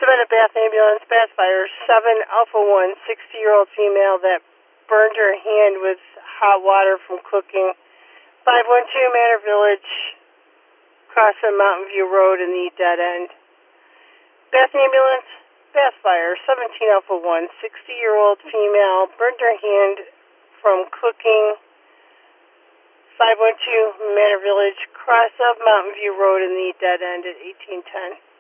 Savannah Bath Ambulance, Bath Fire, 7 Alpha 1, 60-year-old female that burned her hand with hot water from cooking. 512 Manor Village, crossing Mountain View Road in the dead end. Bath Ambulance, Bath Fire, 17 Alpha 1, 60-year-old female burned her hand from cooking. 512 Manor Village, cross up Mountain View Road in the dead end at 1810.